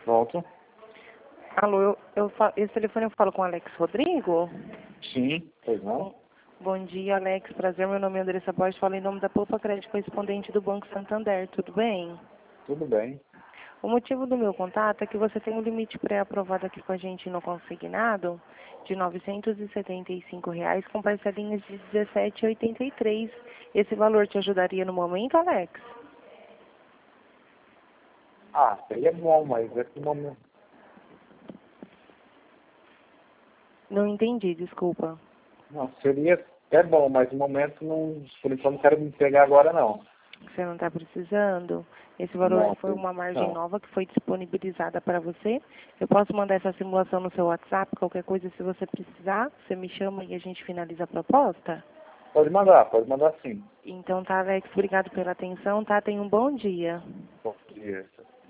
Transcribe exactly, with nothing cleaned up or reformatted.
Volto. Alô, eu, eu, fa- esse telefone eu falo com o Alex Rodrigo? Sim, pois não? Bom, bom dia, Alex. Prazer, meu nome é Andressa Borges. Falo em nome da Poupa Crédito Correspondente do Banco Santander. Tudo bem? Tudo bem. O motivo do meu contato é que você tem um limite pré-aprovado aqui com a gente no consignado de novecentos e setenta e cinco reais com parcelinhas de dezessete reais e oitenta e três centavos. Esse valor te ajudaria no momento, Alex? Ah, seria bom, mas esse momento... Não entendi, desculpa. Não, seria... É bom, mas no momento, não, por enquanto, não quero me pegar agora, não. Você não está precisando? Esse valor Não, foi por- uma margem não. nova que foi disponibilizada para você. Eu posso mandar essa simulação no seu WhatsApp, qualquer coisa, se você precisar, você me chama e a gente finaliza a proposta? Pode mandar, pode mandar sim. Então tá, Alex, obrigado pela atenção, tá? Tenha um bom dia. Bom dia.